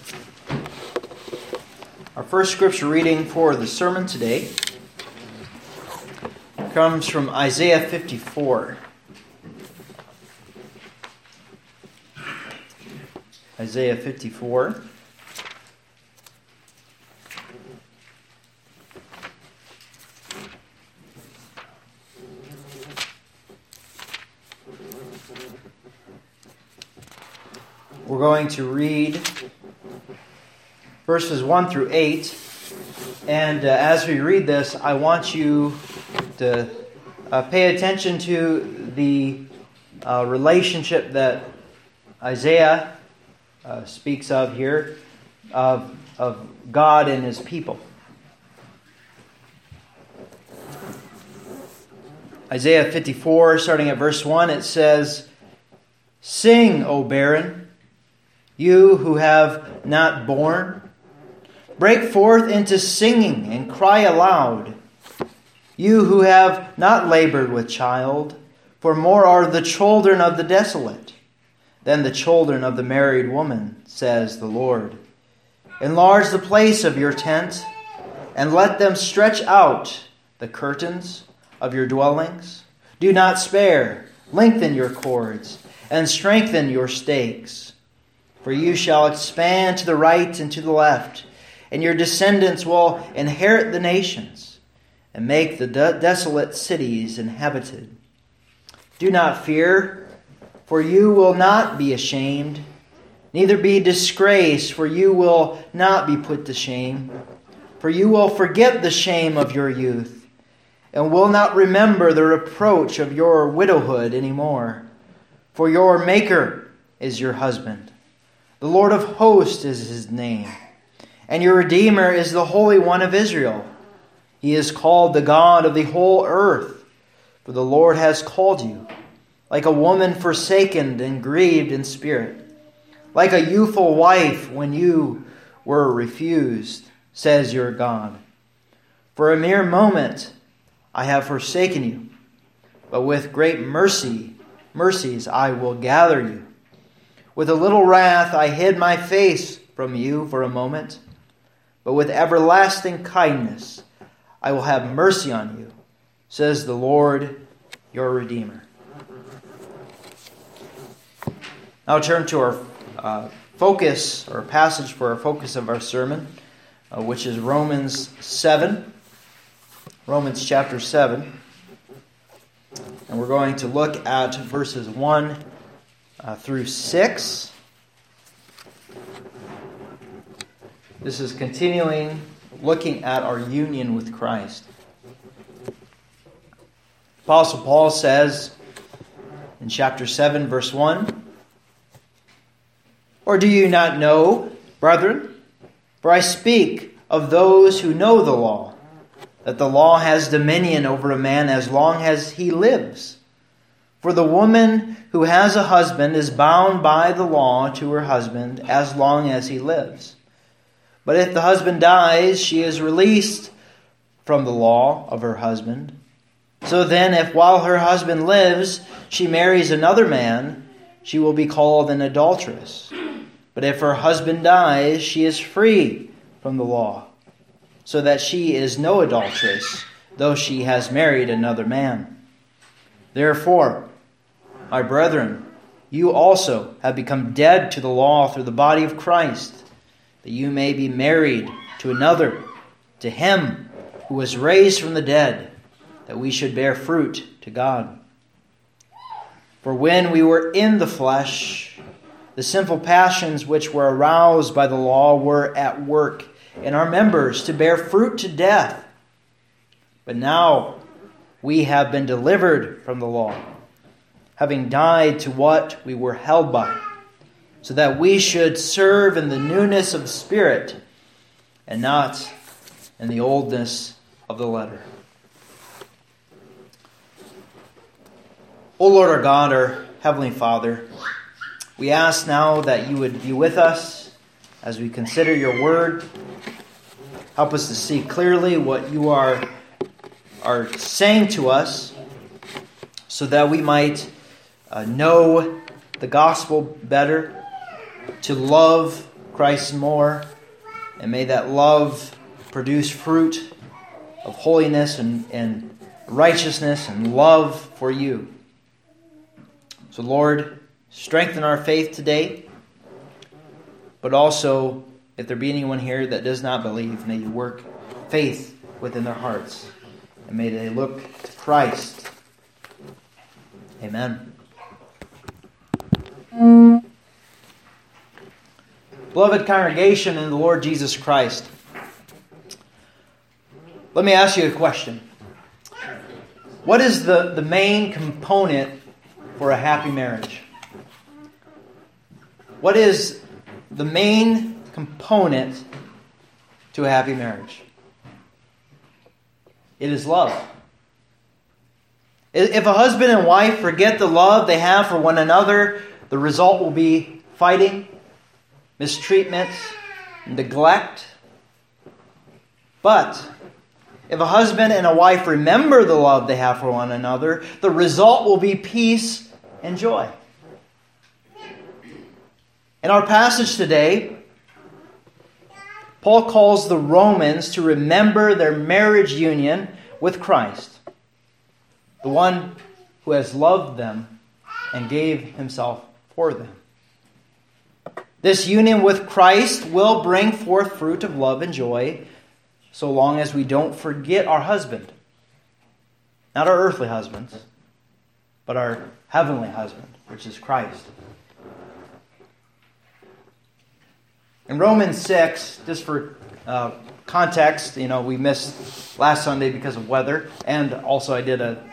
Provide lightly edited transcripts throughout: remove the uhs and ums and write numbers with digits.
Our first scripture reading for the sermon today comes from Isaiah 54. Isaiah 54. We're going to read verses 1 through 8. And as we read this, I want you to pay attention to the relationship that Isaiah speaks of here, of God and His people. Isaiah 54, starting at verse 1, it says, "Sing, O barren, you who have not borne. Break forth into singing and cry aloud, you who have not labored with child, for more are the children of the desolate than the children of the married woman, says the Lord. Enlarge the place of your tent, and let them stretch out the curtains of your dwellings. Do not spare, lengthen your cords, and strengthen your stakes. For you shall expand to the right and to the left, and your descendants will inherit the nations, and make the desolate cities inhabited. Do not fear, for you will not be ashamed, neither be disgraced, for you will not be put to shame. For you will forget the shame of your youth, and will not remember the reproach of your widowhood anymore. For your Maker is your husband. The Lord of hosts is His name, and your Redeemer is the Holy One of Israel. He is called the God of the whole earth, for the Lord has called you, like a woman forsaken and grieved in spirit, like a youthful wife when you were refused, says your God. For a mere moment I have forsaken you, but with great mercies I will gather you. With a little wrath I hid my face from you for a moment, but with everlasting kindness I will have mercy on you, says the Lord your Redeemer." Now turn to our focus, or passage for our focus of our sermon, which is Romans 7. Romans chapter 7. And we're going to look at verses 1 through 6. This is continuing looking at our union with Christ. Apostle Paul says in chapter 7, verse 1, "Or do you not know, brethren, for I speak of those who know the law, that the law has dominion over a man as long as he lives. For the woman who has a husband is bound by the law to her husband as long as he lives. But if the husband dies, she is released from the law of her husband. So then, if while her husband lives, she marries another man, she will be called an adulteress. But if her husband dies, she is free from the law, so that she is no adulteress, though she has married another man. Therefore, my brethren, you also have become dead to the law through the body of Christ, that you may be married to another, to Him who was raised from the dead, that we should bear fruit to God. For when we were in the flesh, the sinful passions which were aroused by the law were at work in our members to bear fruit to death. But now we have been delivered from the law, having died to what we were held by, so that we should serve in the newness of the Spirit and not in the oldness of the letter." O Lord our God, our Heavenly Father, we ask now that you would be with us as we consider your word. Help us to see clearly what you are saying to us, so that we might know the gospel better, to love Christ more, and may that love produce fruit of holiness and righteousness and love for you. So Lord, strengthen our faith today, but also, if there be anyone here that does not believe, may you work faith within their hearts, and may they look to Christ. Amen. Beloved congregation in the Lord Jesus Christ, let me ask you a question. What is the main component for a happy marriage? What is the main component to a happy marriage? It is love. If a husband and wife forget the love they have for one another, the result will be fighting, mistreatment, neglect. But if a husband and a wife remember the love they have for one another, the result will be peace and joy. In our passage today, Paul calls the Romans to remember their marriage union with Christ, the one who has loved them and gave himself for them. This union with Christ will bring forth fruit of love and joy, so long as we don't forget our husband. Not our earthly husbands, but our heavenly husband, which is Christ. In Romans 6, just for context, we missed last Sunday because of weather, and also I did a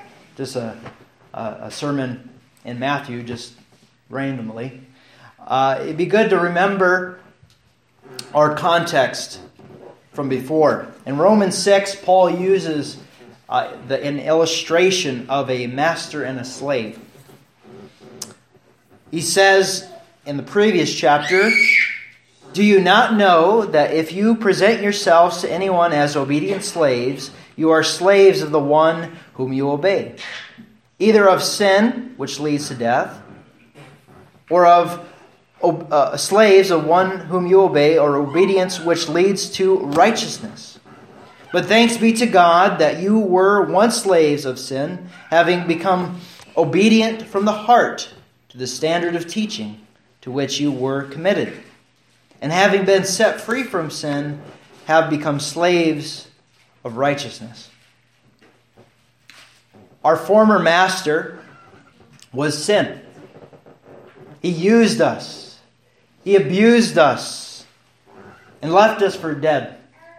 sermon in Matthew just randomly. It'd be good to remember our context from before. In Romans 6, Paul uses an illustration of a master and a slave. He says in the previous chapter, "Do you not know that if you present yourselves to anyone as obedient slaves, you are slaves of the one whom you obey, either of sin, which leads to death, or of slaves of one whom you obey, or obedience which leads to righteousness. But thanks be to God that you were once slaves of sin, having become obedient from the heart to the standard of teaching to which you were committed. And having been set free from sin, have become slaves of righteousness." Our former master was sin. He used us. He abused us and left us for dead.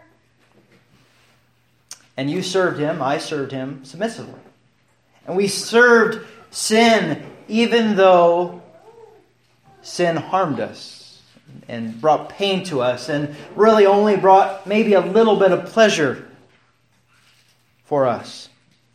And you served him, I served him submissively. And we served sin even though sin harmed us and brought pain to us and really only brought maybe a little bit of pleasure for us.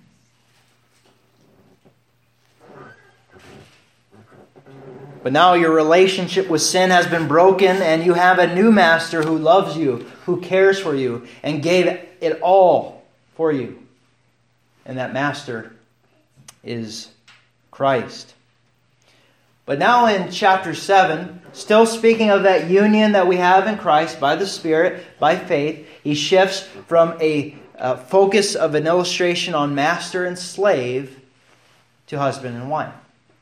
But now your relationship with sin has been broken, and you have a new master who loves you, who cares for you, and gave it all for you. And that master is Christ. But now in chapter 7, still speaking of that union that we have in Christ by the Spirit, by faith, he shifts from a focus of an illustration on master and slave to husband and wife.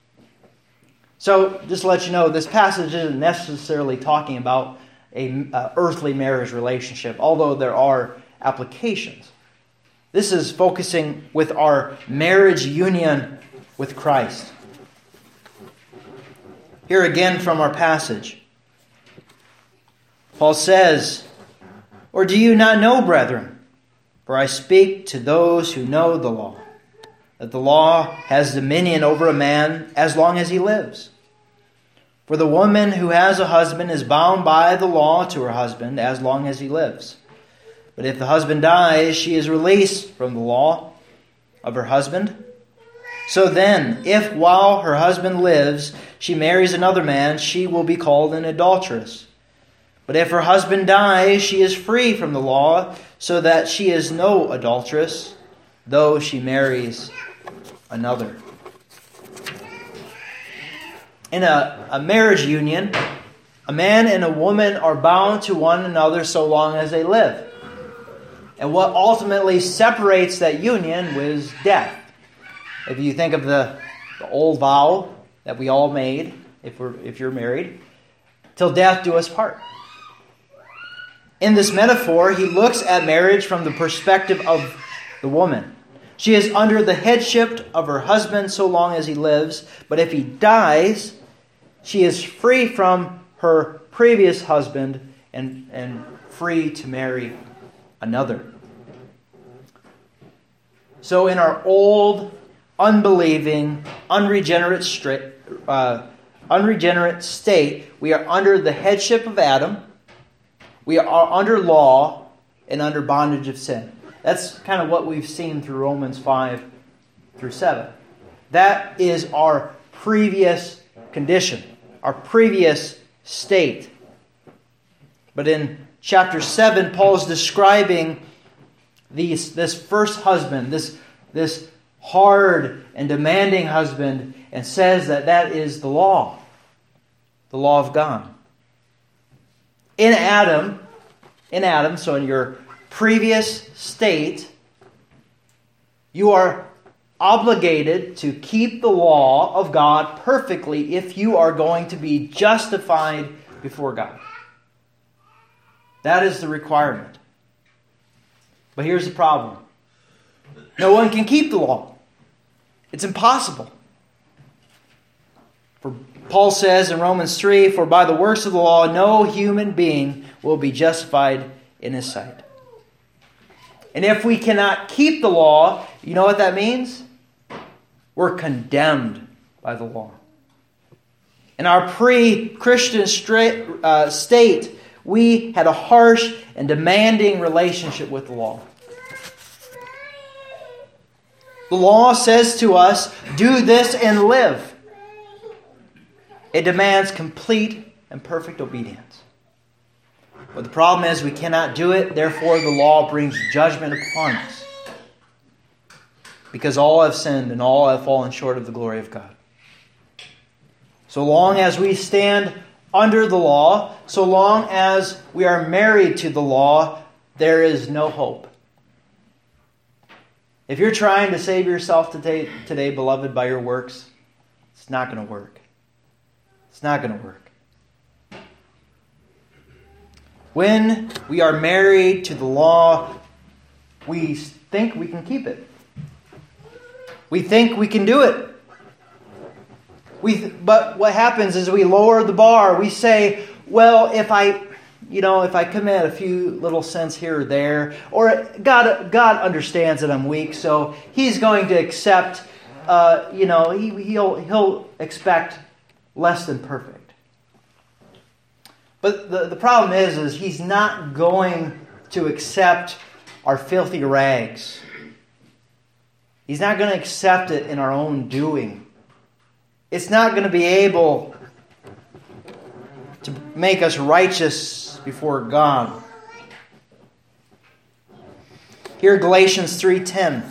So, just to let you know, this passage isn't necessarily talking about an earthly marriage relationship, although there are applications. This is focusing with our marriage union with Christ. Here again from our passage, Paul says, "Or do you not know, brethren, for I speak to those who know the law, that the law has dominion over a man as long as he lives. For the woman who has a husband is bound by the law to her husband as long as he lives. But if the husband dies, she is released from the law of her husband. So then, if while her husband lives, she marries another man, she will be called an adulteress. But if her husband dies, she is free from the law, so that she is no adulteress, though she marries another." In a marriage union, A man and a woman are bound to one another so long as they live. And what ultimately separates that union was death. If you think of the old vow that we all made, if you're married, till death do us part. In this metaphor, he looks at marriage from the perspective of the woman. She is under the headship of her husband so long as he lives, but if he dies, she is free from her previous husband and free to marry another. So in our old, unbelieving, unregenerate state, we are under the headship of Adam. We are under law and under bondage of sin. That's kind of what we've seen through Romans 5 through 7. That is our previous condition, our previous state. But in chapter 7, Paul is describing this first husband, this hard and demanding husband, and says that is the law of God. In Adam, so in your previous state, you are obligated to keep the law of God perfectly if you are going to be justified before God. That is the requirement. But here's the problem. No one can keep the law. It's impossible. For Paul says in Romans 3, "For by the works of the law no human being will be justified in his sight." And if we cannot keep the law, you know what that means? We're condemned by the law. In our pre-Christian state, we had a harsh and demanding relationship with the law. The law says to us, do this and live. It demands complete and perfect obedience. But the problem is we cannot do it, therefore the law brings judgment upon us. Because all have sinned and all have fallen short of the glory of God. So long as we stand under the law, so long as we are married to the law, there is no hope. If you're trying to save yourself today, beloved, by your works, it's not going to work. It's not going to work. When we are married to the law, we think we can keep it. We think we can do it. But what happens is we lower the bar. We say, well, if I commit a few little sins here or there, or God understands that I'm weak, so He's going to accept, He'll expect less than perfect. But the problem is He's not going to accept our filthy rags. He's not going to accept it in our own doing. It's not going to be able to make us righteous before God. Here, Galatians 3:10.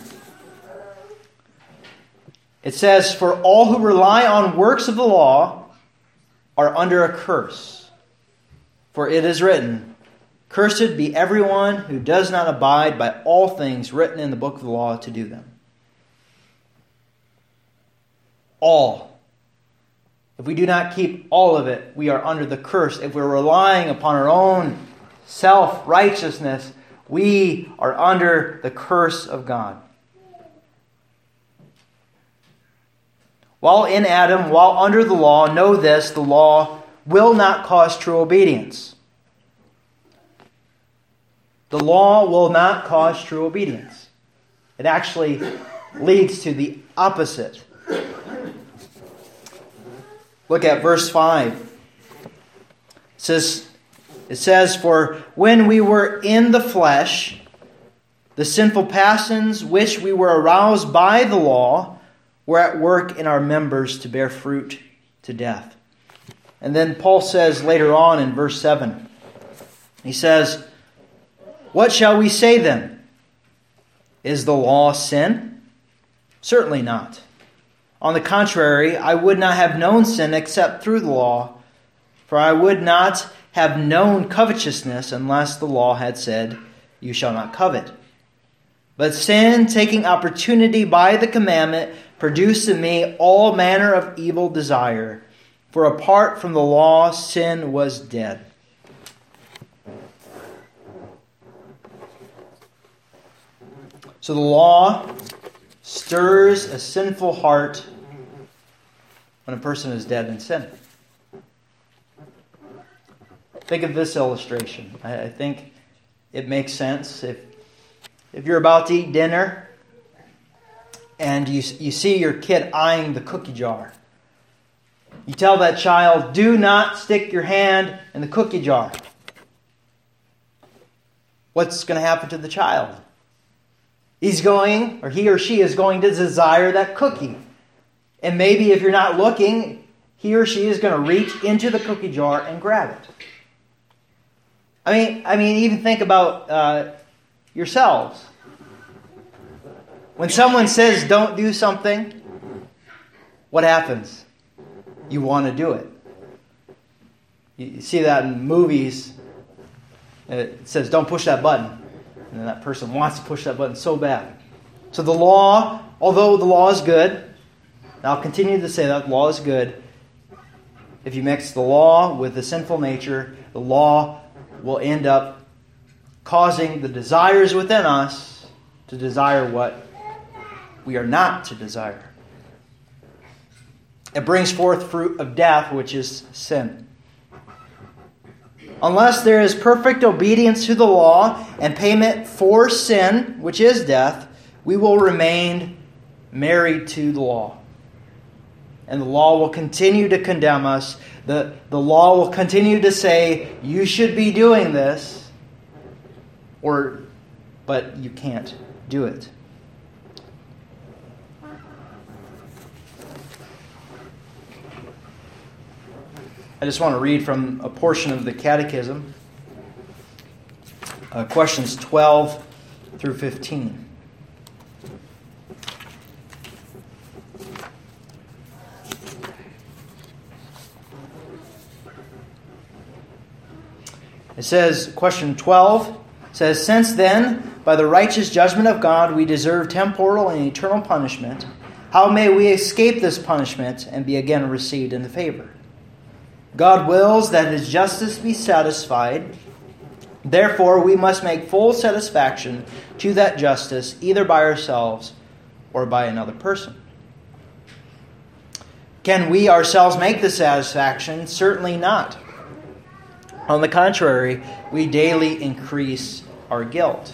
It says, "For all who rely on works of the law are under a curse. For it is written, 'Cursed be everyone who does not abide by all things written in the book of the law to do them.'" All. If we do not keep all of it, we are under the curse. If we're relying upon our own self-righteousness, we are under the curse of God. While in Adam, while under the law, know this, the law will not cause true obedience. The law will not cause true obedience. It actually leads to the opposite. Look at verse 5. It says, "For when we were in the flesh, the sinful passions which we were aroused by the law were at work in our members to bear fruit to death." And then Paul says later on in verse 7, he says, "What shall we say then? Is the law sin? Certainly not. On the contrary, I would not have known sin except through the law. For I would not have known covetousness unless the law had said, you shall not covet. But sin, taking opportunity by the commandment, produced in me all manner of evil desire. For apart from the law, sin was dead. So the law stirs a sinful heart when a person is dead in sin. Think of this illustration. I think it makes sense. If you're about to eat dinner and you see your kid eyeing the cookie jar, you tell that child, do not stick your hand in the cookie jar. What's going to happen to the child? He or she is going to desire that cookie. And maybe if you're not looking, he or she is going to reach into the cookie jar and grab it. I mean, even think about yourselves. When someone says don't do something, what happens? You want to do it. You see that in movies. It says don't push that button. And then that person wants to push that button so bad. So the law, although the law is good, and I'll continue to say that the law is good, if you mix the law with the sinful nature, the law will end up causing the desires within us to desire what we are not to desire. It brings forth fruit of death, which is sin. Unless there is perfect obedience to the law and payment for sin, which is death, we will remain married to the law. And the law will continue to condemn us. The law will continue to say, you should be doing this, but you can't do it. I just want to read from a portion of the Catechism, questions 12 through 15. It says, question 12 says, since then, by the righteous judgment of God, we deserve temporal and eternal punishment, how may we escape this punishment and be again received into favor? God wills that His justice be satisfied. Therefore, we must make full satisfaction to that justice, either by ourselves or by another person. Can we ourselves make the satisfaction? Certainly not. On the contrary, we daily increase our guilt.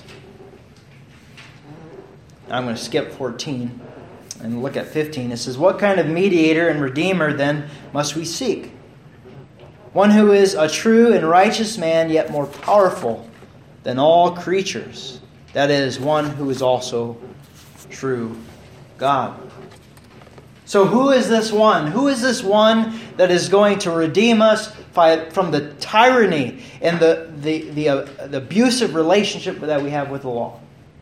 I'm going to skip 14 and look at 15. It says, what kind of mediator and redeemer then must we seek? One who is a true and righteous man, yet more powerful than all creatures. That is, one who is also true God. So who is this one? Who is this one that is going to redeem us from the tyranny and the abusive relationship that we have with the law?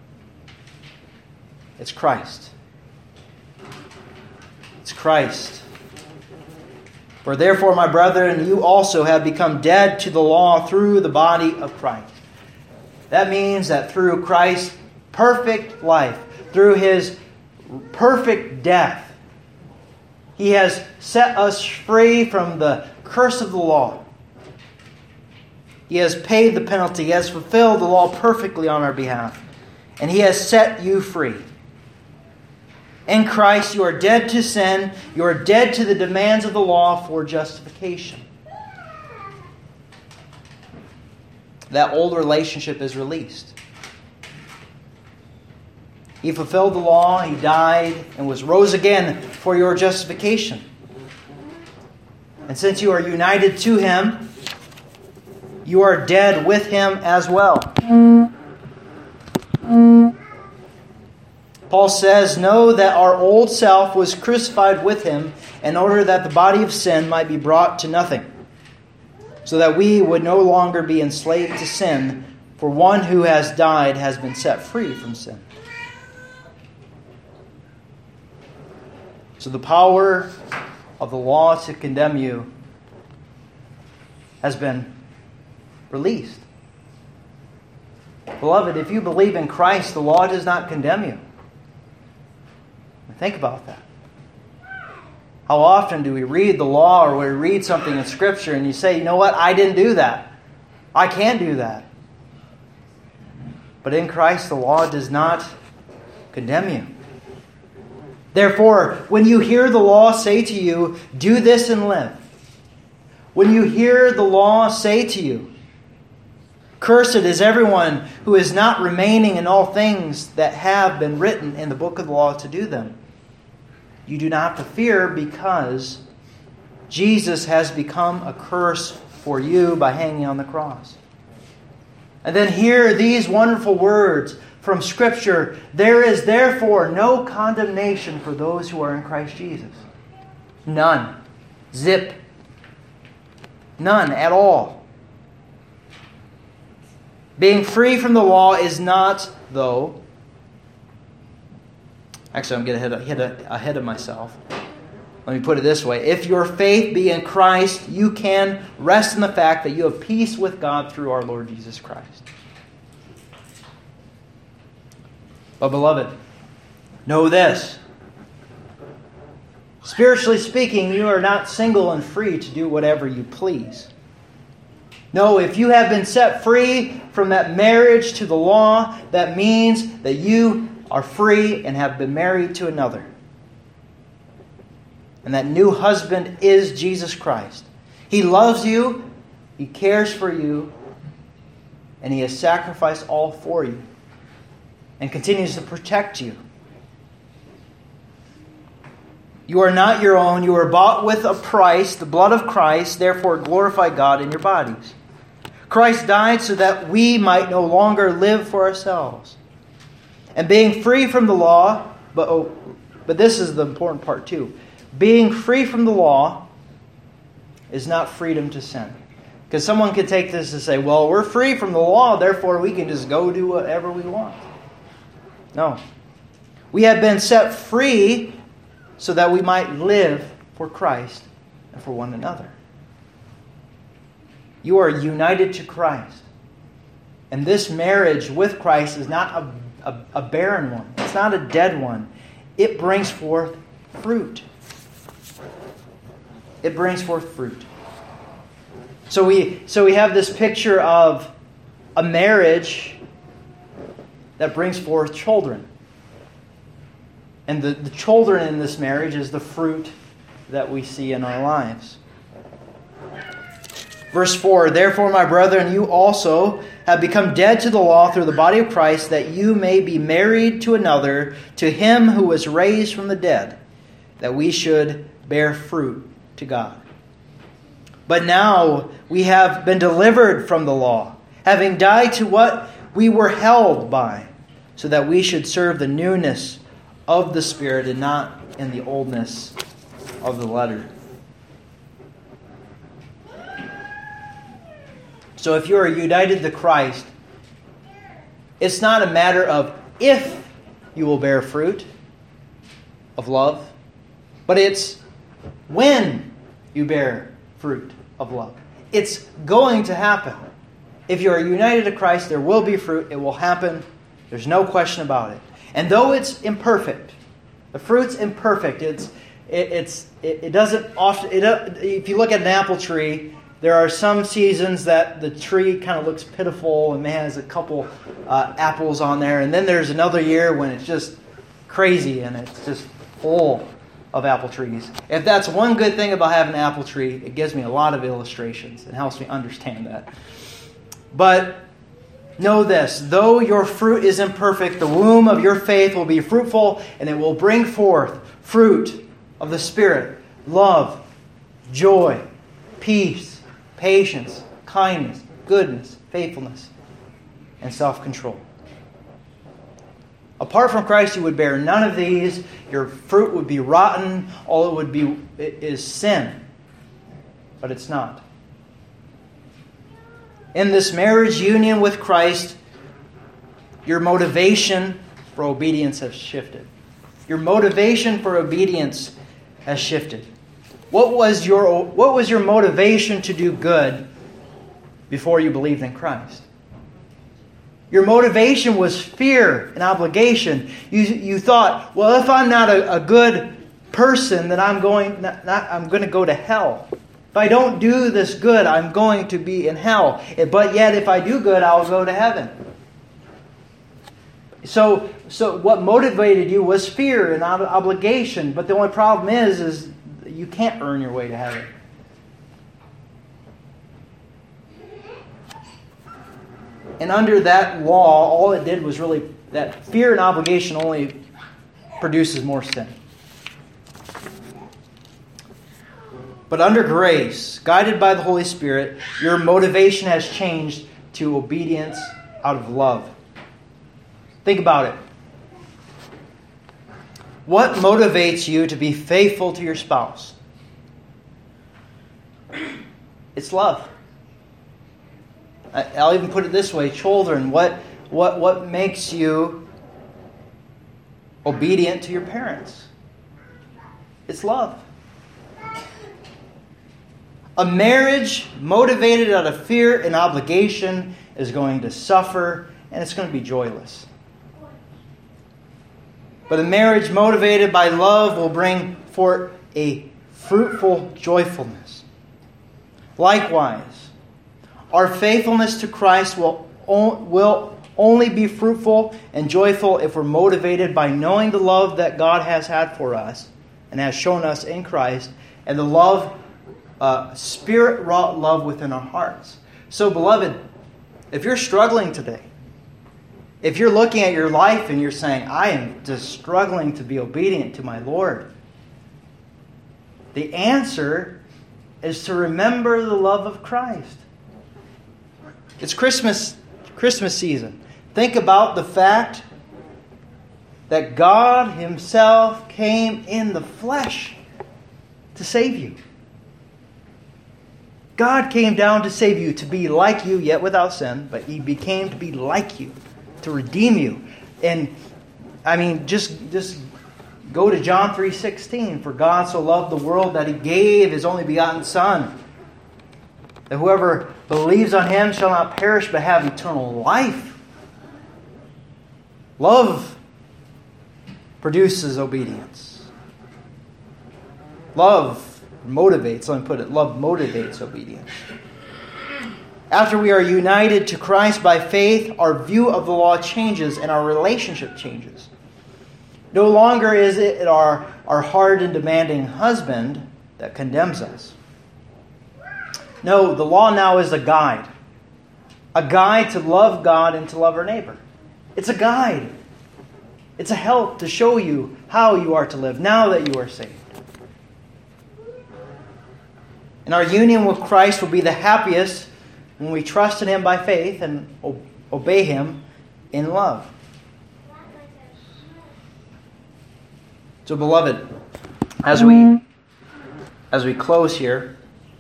It's Christ. It's Christ. For therefore, my brethren, you also have become dead to the law through the body of Christ. That means that through Christ's perfect life, through His perfect death, He has set us free from the curse of the law. He has paid the penalty. He has fulfilled the law perfectly on our behalf. And He has set you free. In Christ, you are dead to sin. You are dead to the demands of the law for justification. That old relationship is released. He fulfilled the law, He died, and was rose again for your justification. And since you are united to Him, you are dead with Him as well. Paul says, know that our old self was crucified with Him in order that the body of sin might be brought to nothing, so that we would no longer be enslaved to sin, for one who has died has been set free from sin. So the power of the law to condemn you has been released. Beloved, if you believe in Christ, the law does not condemn you. Think about that. How often do we read the law or we read something in Scripture and you say, you know what, I didn't do that. I can't do that. But in Christ, the law does not condemn you. Therefore, when you hear the law say to you, do this and live. When you hear the law say to you, cursed is everyone who is not remaining in all things that have been written in the book of the law to do them. You do not have to fear because Jesus has become a curse for you by hanging on the cross. And then hear these wonderful words from Scripture. There is therefore no condemnation for those who are in Christ Jesus. None. Zip. None at all. Being free from the law is not, though... Actually, I'm going to get ahead of myself. Let me put it this way. If your faith be in Christ, you can rest in the fact that you have peace with God through our Lord Jesus Christ. But beloved, know this. Spiritually speaking, you are not single and free to do whatever you please. No, if you have been set free from that marriage to the law, that means that you are free and have been married to another. And that new husband is Jesus Christ. He loves you, He cares for you, and He has sacrificed all for you and continues to protect you. You are not your own. You are bought with a price, the blood of Christ. Therefore, glorify God in your bodies. Christ died so that we might no longer live for ourselves. And being free from the law, but this is the important part too. Being free from the law is not freedom to sin. Because someone could take this and say, well, we're free from the law, therefore we can just go do whatever we want. No. We have been set free so that we might live for Christ and for one another. You are united to Christ. And this marriage with Christ is not a barren one. It's not a dead one. It brings forth fruit. It brings forth fruit. So we have this picture of a marriage that brings forth children. And the children in this marriage is the fruit that we see in our lives. Verse 4, therefore, my brethren, you also have become dead to the law through the body of Christ, that you may be married to another, to Him who was raised from the dead, that we should bear fruit to God. But now we have been delivered from the law, having died to what we were held by, so that we should serve the newness of the Spirit and not in the oldness of the letter. So if you are united to Christ, it's not a matter of if you will bear fruit of love, but it's when you bear fruit of love. It's going to happen. If you are united to Christ, there will be fruit. It will happen. There's no question about it. And though it's imperfect, the fruit's imperfect. It doesn't often. If you look at an apple tree, there are some seasons that the tree kind of looks pitiful and has a couple apples on there. And then there's another year when it's just crazy and it's just full of apple trees. If that's one good thing about having an apple tree, it gives me a lot of illustrations. It helps me understand that. But know this, though your fruit is imperfect, the womb of your faith will be fruitful and it will bring forth fruit of the Spirit, love, joy, peace, patience, kindness, goodness, faithfulness, and self-control. Apart from Christ, you would bear none of these. Your fruit would be rotten. All it would be is sin. But it's not. In this marriage union with Christ, your motivation for obedience has shifted. Your motivation for obedience has shifted. What was your motivation to do good before you believed in Christ. Your motivation was fear and obligation. You thought, well, if I'm not a good person, then I'm going to go to hell. If I don't do this good, I'm going to be in hell. But yet, if I do good, I'll go to heaven. So what motivated you was fear and obligation. But the only problem is you can't earn your way to heaven. And under that law, all it did was really, that fear and obligation only produces more sin. But under grace, guided by the Holy Spirit, your motivation has changed to obedience out of love. Think about it. What motivates you to be faithful to your spouse? It's love. I'll even put it this way. Children, what makes you obedient to your parents? It's love. A marriage motivated out of fear and obligation is going to suffer, and it's going to be joyless. But a marriage motivated by love will bring forth a fruitful joyfulness. Likewise, our faithfulness to Christ will only be fruitful and joyful if we're motivated by knowing the love that God has had for us and has shown us in Christ, and the love, Spirit-wrought love within our hearts. So, beloved, if you're struggling today, if you're looking at your life and you're saying, I am just struggling to be obedient to my Lord, the answer is to remember the love of Christ. It's Christmas season. Think about the fact that God Himself came in the flesh to save you. God came down to save you, to be like you, yet without sin, but He became to be like you, to redeem you. And, I mean, just go to John 3:16. For God so loved the world that He gave His only begotten Son, that whoever believes on Him shall not perish but have eternal life. Love produces obedience. Love motivates, let me put it, love motivates obedience. After we are united to Christ by faith, our view of the law changes and our relationship changes. No longer is it our hard and demanding husband that condemns us. No, the law now is a guide. A guide to love God and to love our neighbor. It's a guide. It's a help to show you how you are to live now that you are saved. And our union with Christ will be the happiest when we trust in Him by faith and obey Him in love. So, beloved, as we close here,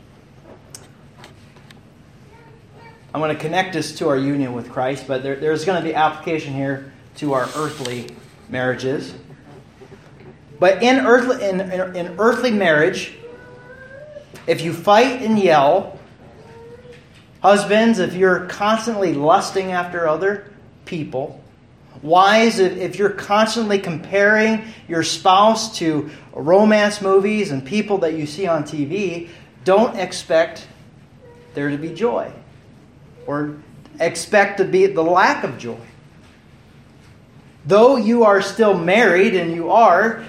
I'm going to connect this to our union with Christ, but there's going to be application here to our earthly marriages. But in earthly marriage, if you fight and yell, husbands, if you're constantly lusting after other people, wives, if you're constantly comparing your spouse to romance movies and people that you see on TV, don't expect there to be joy. Or expect to be the lack of joy. Though you are still married, and your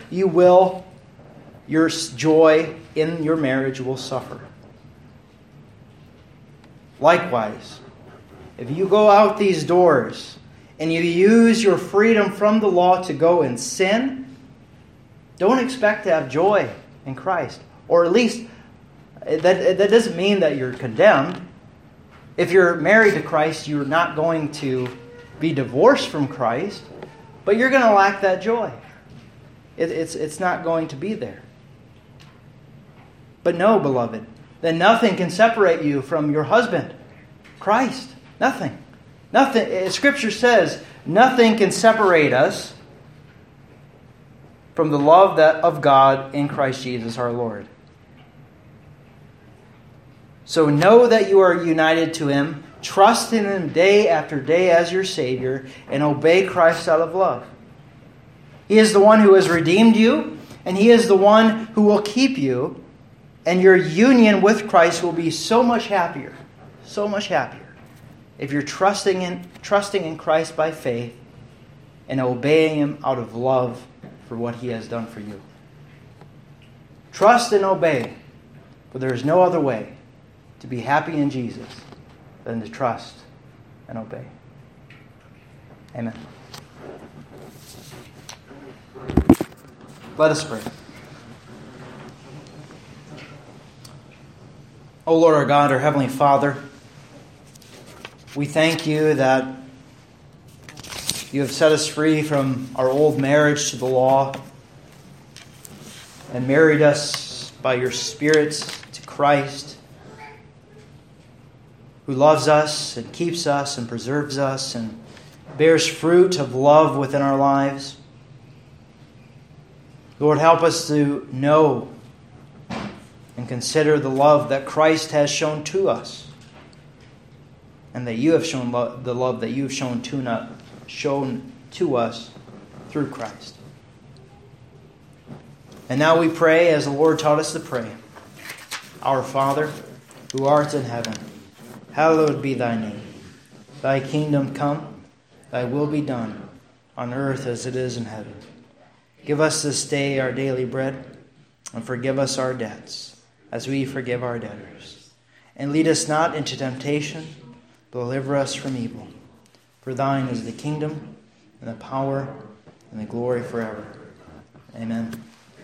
joy in your marriage will suffer. Likewise, if you go out these doors and you use your freedom from the law to go and sin, don't expect to have joy in Christ. Or at least, that doesn't mean that you're condemned. If you're married to Christ, you're not going to be divorced from Christ, but you're going to lack that joy. It's not going to be there. But no, beloved, then nothing can separate you from your husband, Christ. Nothing. Nothing. Scripture says nothing can separate us from the love of God in Christ Jesus our Lord. So know that you are united to Him, trust in Him day after day as your Savior, and obey Christ out of love. He is the one who has redeemed you, and He is the one who will keep you, and your union with Christ will be so much happier, if you're trusting in Christ by faith and obeying Him out of love for what He has done for you. Trust and obey, for there is no other way to be happy in Jesus than to trust and obey. Amen. Let us pray. O Lord our God, our Heavenly Father, we thank You that You have set us free from our old marriage to the law and married us by Your Spirit to Christ, who loves us and keeps us and preserves us and bears fruit of love within our lives. Lord, help us to know and consider the love that Christ has shown to us, and that You have shown the love that You have shown to us through Christ. And now we pray as the Lord taught us to pray. Our Father, who art in heaven, hallowed be Thy name. Thy kingdom come, Thy will be done, on earth as it is in heaven. Give us this day our daily bread, and forgive us our debts, as we forgive our debtors. And lead us not into temptation, but deliver us from evil. For Thine is the kingdom, and the power, and the glory forever. Amen.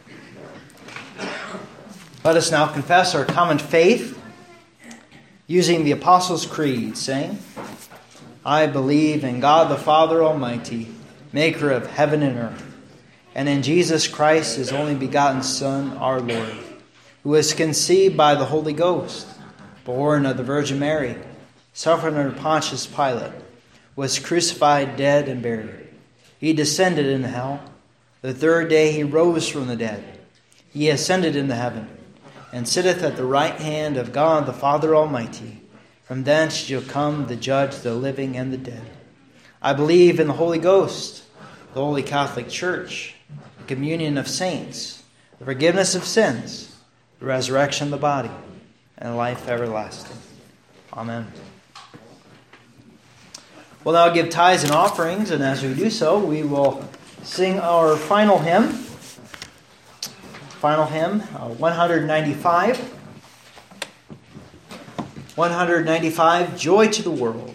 Let us now confess our common faith using the Apostles' Creed, saying, I believe in God the Father Almighty, maker of heaven and earth, and in Jesus Christ, His only begotten Son, our Lord, who was conceived by the Holy Ghost, born of the Virgin Mary, suffered under Pontius Pilate, was crucified, dead, and buried. He descended into hell. The third day He rose from the dead. He ascended into heaven, and sitteth at the right hand of God the Father Almighty. From thence shall come to judge the living and the dead. I believe in the Holy Ghost, the Holy Catholic Church, the communion of saints, the forgiveness of sins, the resurrection of the body, and life everlasting. Amen. We'll now give tithes and offerings, and as we do so, we will sing our final hymn. Final hymn, 195. 195, Joy to the World.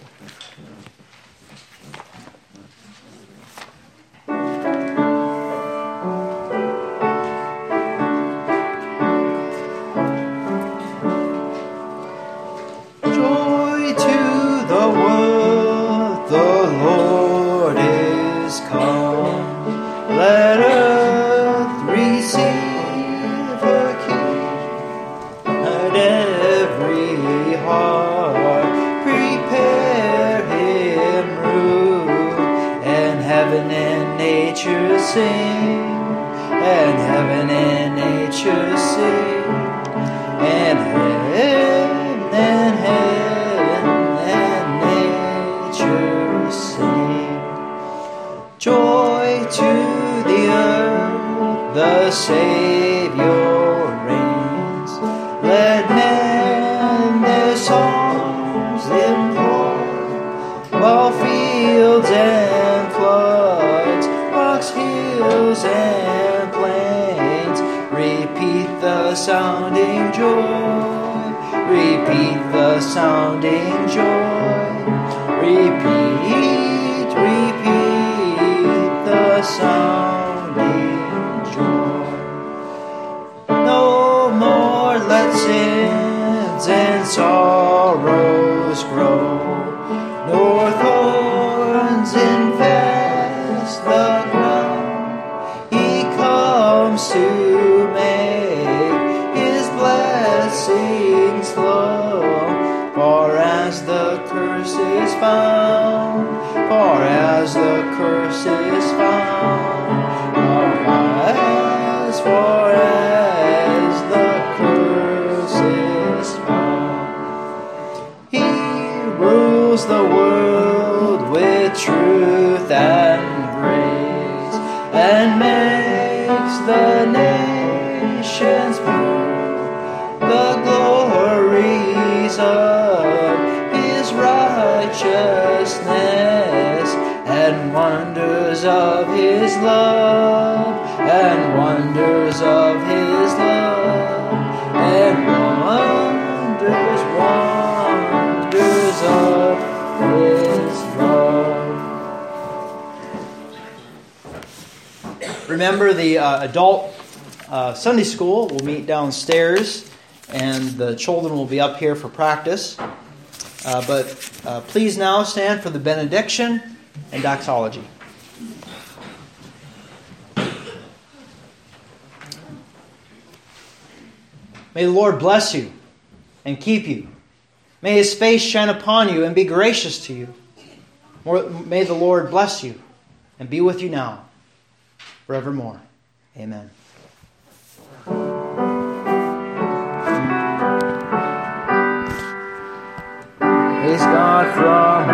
fills the world with truth and grace, and makes the nations prove the glories of His righteousness, and wonders of His love, and wonders of His love, and wonders of His love. Remember, the adult Sunday school will meet downstairs, and the children will be up here for practice. But please now stand for the benediction and doxology. May the Lord bless you and keep you. May His face shine upon you and be gracious to you. May the Lord bless you and be with you now, forevermore. Amen.